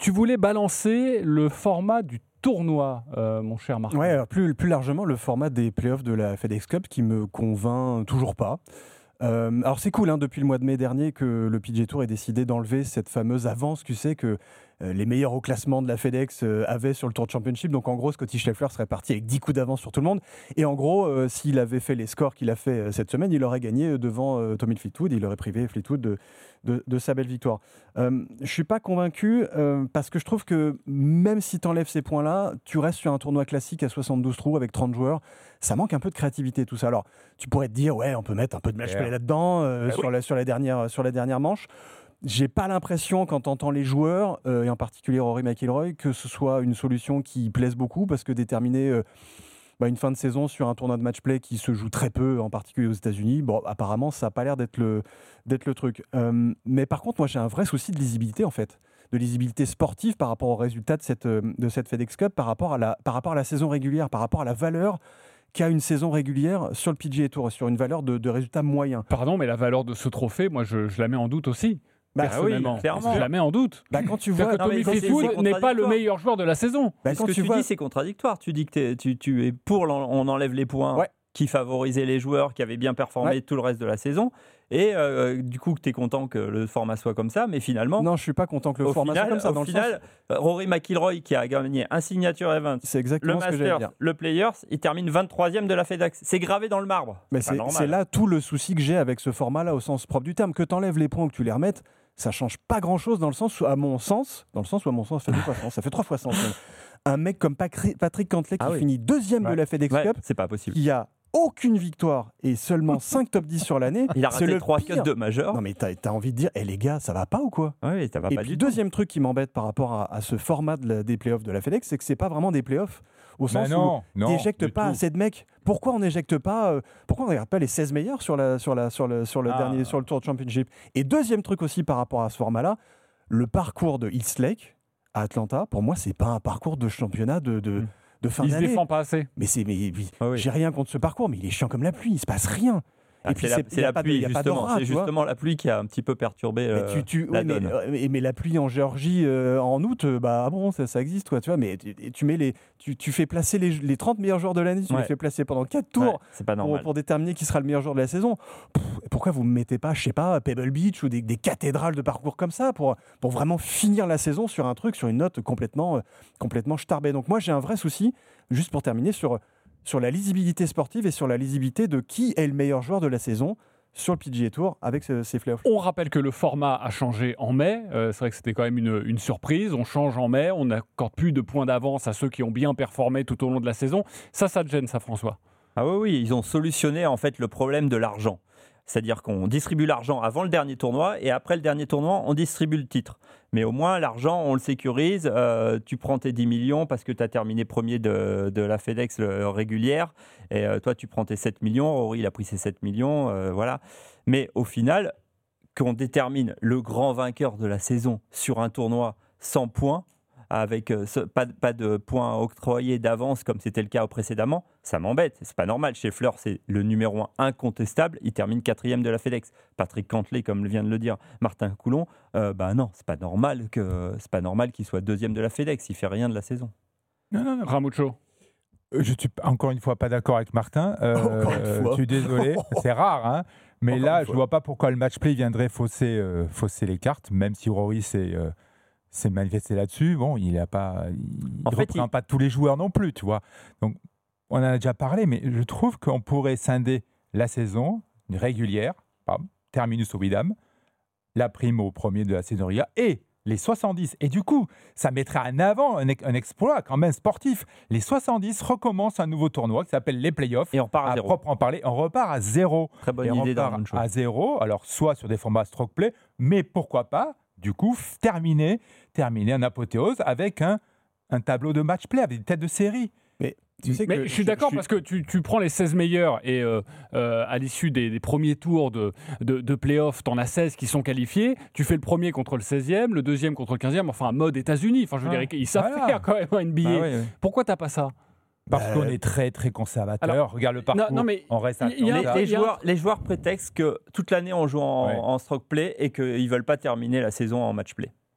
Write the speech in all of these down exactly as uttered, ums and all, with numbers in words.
tu voulais balancer le format du tournoi, euh, mon cher Marc. Ouais, alors plus, plus largement, le format des playoffs de la FedEx Cup qui me convainc toujours pas. Euh, alors c'est cool, hein, depuis le mois de mai dernier que le P G A Tour ait décidé d'enlever cette fameuse avance, tu sais, que euh, les meilleurs au classement de la FedEx euh, avaient sur le Tour Championship. Donc en gros, Scotty Scheffler serait parti avec dix coups d'avance sur tout le monde. Et en gros, euh, s'il avait fait les scores qu'il a fait euh, cette semaine, il aurait gagné euh, devant euh, Tommy Fleetwood. Il aurait privé Fleetwood de, de, de sa belle victoire. Euh, je ne suis pas convaincu euh, parce que je trouve que même si tu enlèves ces points-là, tu restes sur un tournoi classique à soixante-douze trous avec trente joueurs. Ça manque un peu de créativité, tout ça. Alors, tu pourrais te dire, ouais, on peut mettre un peu de match play là-dedans, euh, bah sur, oui. la, sur, la dernière, sur la dernière manche. J'ai pas l'impression, quand tu entends les joueurs, euh, et en particulier Rory McIlroy, que ce soit une solution qui plaise beaucoup, parce que déterminer euh, bah, une fin de saison sur un tournoi de match-play qui se joue très peu, en particulier aux États-Unis, bon, apparemment, ça n'a pas l'air d'être le, d'être le truc. Euh, mais par contre, moi, j'ai un vrai souci de lisibilité, en fait. De lisibilité sportive par rapport aux résultats de cette, de cette FedEx Cup, par rapport, à la, par rapport à la saison régulière, par rapport à la valeur qu'a une saison régulière sur le P G A Tour, sur une valeur de, de résultats moyens. Pardon, mais la valeur de ce trophée, moi, je, je la mets en doute aussi. Bah, personnellement, oui, clairement. je la mets en doute. Bah, quand tu C'est-à-dire vois, que non, Tommy mais c'est- Fleetwood c'est n'est pas le contradictoire. meilleur joueur de la saison. bah, Mais quand ce que tu tu vois, dis, c'est contradictoire. Tu dis que t'es- tu, tu es pour l'en- on enlève les points Ouais. qui favorisaient les joueurs qui avaient bien performé Ouais. tout le reste de la saison. Et euh, du coup, que tu es content que le format soit comme ça. Mais finalement, non, je suis pas content que le au format final, soit comme ça. au Dans le final sens, Rory McIlroy, qui a gagné un signature event, c'est le exactement ce que j'allais Masters, dire. le Players, il termine vingt-troisième de la FedEx. C'est gravé dans le marbre. Mais pas c'est, normal. c'est là tout le souci que j'ai avec ce format-là, au sens propre du terme. Que tu enlèves les points ou que tu les remettes, ça change pas grand-chose dans le sens où, à mon sens, dans le sens où, à mon sens, ça fait deux fois sens, ça fait trois fois sens. même. Un mec comme Pacri- Patrick Cantlay qui Ah oui. finit deuxième de Ouais. la FedEx Ouais, Cup, c'est pas possible. qui a aucune victoire et seulement cinq top dix sur l'année. Il a c'est raté le trois pire. cuts de majeur. Non mais t'as, t'as envie de dire, eh les gars, ça va pas ou quoi? Oui, ça va Et pas puis du tout. deuxième truc qui m'embête par rapport à, à ce format de la- des playoffs de la FedEx, c'est que c'est pas vraiment des playoffs au sens Mais où non, non, n'éjecte du pas tout. assez de mecs. Pourquoi on n'éjecte pas euh, Pourquoi on ne regarde pas les seize meilleurs sur la sur la sur le sur le Ah. dernier sur le Tour Championship? Et deuxième truc aussi par rapport à ce format-là, le parcours de East Lake à Atlanta, pour moi, c'est pas un parcours de championnat de de, Mm. de fin Il se d'année. défend pas assez. Mais c'est mais, mais Ah oui. j'ai rien contre ce parcours, mais il est chiant comme la pluie. Il se passe rien. Ah, Et puis c'est la, c'est- c'est y a la pas de- pluie, y a pas justement. d'aura, C'est tu vois. justement la pluie qui a un petit peu perturbé Mais, euh, tu, tu, la oui, mais, donne. euh, mais, mais la pluie en Géorgie euh, en août, euh, bah ah bon, ça, ça existe, quoi, tu vois. Mais tu, tu mets les, tu, tu fais placer les, les trente meilleurs joueurs de l'année, tu Ouais. les fais placer pendant quatre Ouais, tours c'est pas pour, normal. pour déterminer qui sera le meilleur joueur de la saison. Pff, pourquoi vous ne mettez pas, je sais pas, Pebble Beach ou des, des cathédrales de parcours comme ça pour, pour vraiment finir la saison sur un truc, sur une note complètement, euh, complètement starbée. Donc moi, j'ai un vrai souci, juste pour terminer, sur, sur la lisibilité sportive et sur la lisibilité de qui est le meilleur joueur de la saison sur le P G A Tour avec ce- ces playoffs. On rappelle que le format a changé en mai. Euh, c'est vrai que c'était quand même une, une surprise. On change en mai. On n'accorde plus de points d'avance à ceux qui ont bien performé tout au long de la saison. Ça, ça te gêne, ça, François? Ah oui, oui, ils ont solutionné en fait le problème de l'argent. C'est-à-dire qu'on distribue l'argent avant le dernier tournoi et après le dernier tournoi, on distribue le titre. Mais au moins, l'argent, on le sécurise. Euh, tu prends tes dix millions parce que tu as terminé premier de, de la FedEx le- régulière. Et euh, toi, tu prends tes sept millions. Rory, il a pris ses sept millions. euh, voilà. Mais au final, qu'on détermine le grand vainqueur de la saison sur un tournoi sans points, avec euh, ce- pas, de- pas de points octroyés d'avance comme c'était le cas précédemment, ça m'embête. C'est pas normal. Scheffler, c'est le numéro un incontestable. Il termine quatrième de la FedEx. Patrick Cantlay, comme vient de le dire Martin Coulon, euh, bah non, c'est pas normal que c'est pas normal qu'il soit deuxième de la FedEx. Il fait rien de la saison. Non, non, non. Ramucho. Euh, Je suis encore une fois pas d'accord avec Martin. Euh, Encore une fois. Je suis désolé. C'est rare, hein. Mais Encore là, une je fois. vois pas pourquoi le match play viendrait fausser, euh, fausser les cartes, même si Rory s'est euh, s'est manifesté là-dessus. Bon, il a pas, il En ne fait, reprend il- pas tous les joueurs non plus, tu vois. Donc, on en a déjà parlé, mais je trouve qu'on pourrait scinder la saison régulière, pardon, terminus obidam, la prime au premier de la saison régulière et les soixante-dix. Et du coup, ça mettrait en avant un, ex- un exploit quand même sportif. Les soixante-dix recommencent un nouveau tournoi qui s'appelle les playoffs. Et on repart à À zéro. proprement parler, on repart à zéro. Très bonne Et on idée repart d'Armand Chaud. à zéro, alors soit sur des formats stroke play, mais pourquoi pas, du coup, f- terminer, terminer en apothéose avec un, un tableau de match play, avec des têtes de série. Mais tu sais Mais que je suis d'accord parce que tu, tu prends les seize meilleurs et euh, euh, à l'issue des, des premiers tours de, de, de play-off, tu en as seize qui sont qualifiés. Tu fais le premier contre le seizième, le deuxième contre le quinzième, enfin mode États-Unis. Enfin, je veux Ouais. dire, ils savent Voilà. faire quand même un N B A. Ah oui, oui. Pourquoi t'as pas ça? Parce Bah, qu'on est très, très conservateur. alors, Regarde le parcours, non, mais on reste à il y a- Les, Atlanta. les il y a un- joueurs, les joueurs prétextent que toute l'année on joue en, Ouais. en stroke play et qu'ils ne veulent pas terminer la saison en match play. Je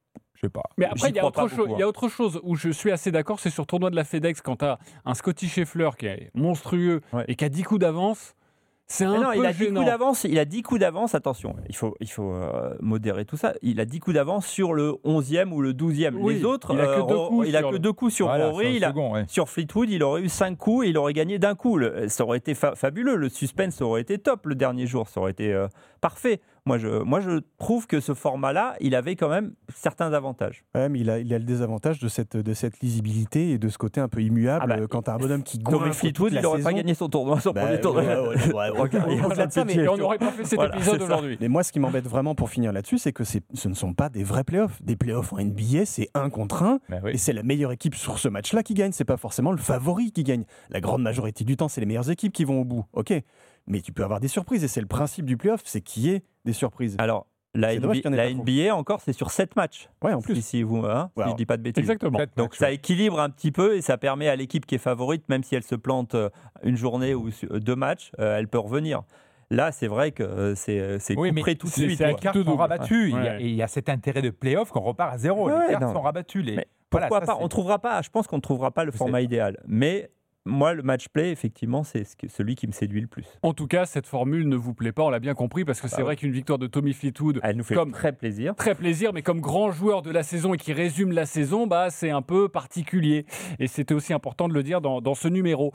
sais pas. Mais après, J'y il y, a crois autre pas chose- beaucoup, il y a autre chose où je suis assez d'accord, c'est sur le tournoi de la FedEx, quand tu as un Scotty Scheffler qui est monstrueux Ouais. et qui a dix coups d'avance, c'est un Mais non, peu il a dix gênant. coups d'avance. Il a dix coups d'avance. Attention, il faut, il faut euh, modérer tout ça. Il a dix coups d'avance sur le onzième ou le douzième. Oui, Les autres, il a que euh, deux Ro- coups il a sur que le- deux coups sur Voilà, Rory. sur le il a- second, ouais. Sur Fleetwood, il aurait eu cinq coups et il aurait gagné d'un coup. Le- ça aurait été fa- fabuleux. Le suspense aurait été top le dernier jour. Ça aurait été euh, parfait. Moi je, moi, je trouve que ce format-là, il avait quand même certains avantages. Ouais, mais il a, il a le désavantage de cette, de cette lisibilité et de ce côté un peu immuable. Ah bah, euh, quand tu as un bonhomme qui Tommy goinfre Fleetwood, toute la il n'aurait pas saison. gagné son tournoi, son Bah, premier tournoi. ouais, ouais, ouais, ouais, Regarde, il y a au-delà de ça, mais- Et on n'aurait pas fait cet Voilà, épisode c'est ça. aujourd'hui. Mais moi, ce qui m'embête vraiment pour finir là-dessus, c'est que c'est- ce ne sont pas des vrais playoffs. Des playoffs en N B A, c'est un contre un. Ben oui. Et c'est la meilleure équipe sur ce match-là qui gagne. C'est pas forcément le favori qui gagne. La grande majorité du temps, c'est les meilleures équipes qui vont au bout. Ok, mais tu peux avoir des surprises et c'est le principe du playoff, c'est qu'il y ait des surprises. Alors, la, C'est dommage N B A, qu'il y en ait la pas N trop. B A encore, c'est sur sept matchs. Ouais, en Si, plus. si, vous, hein, si Alors, je dis pas de bêtises. Exactement. Peut-être Donc match, ça ouais. équilibre un petit peu et ça permet à l'équipe qui est favorite, même si elle se plante euh, une journée ou su- deux matchs, euh, elle peut revenir. Là, c'est vrai que euh, c'est c'est Oui, mais couperé tout de c'est- suite. c'est quoi. Les cartes tout sont double. rabattues. Il y a- Ouais. Et il y a cet intérêt de play-off qu'on repart à zéro. Ouais, les cartes non. sont rabattues. Les... Mais Voilà, Pourquoi ça, pas c'est- On trouvera pas. Je pense qu'on ne trouvera pas le Je format sais. idéal. Mais moi, le match play, effectivement, c'est ce que- celui qui me séduit le plus. En tout cas, cette formule ne vous plaît pas, on l'a bien compris, parce que c'est Bah vrai ouais. qu'une victoire de Tommy Fleetwood, Elle nous fait Comme- très plaisir. très plaisir, mais comme grand joueur de la saison et qui résume la saison, bah, c'est un peu particulier. Et c'était aussi important de le dire dans, dans ce numéro.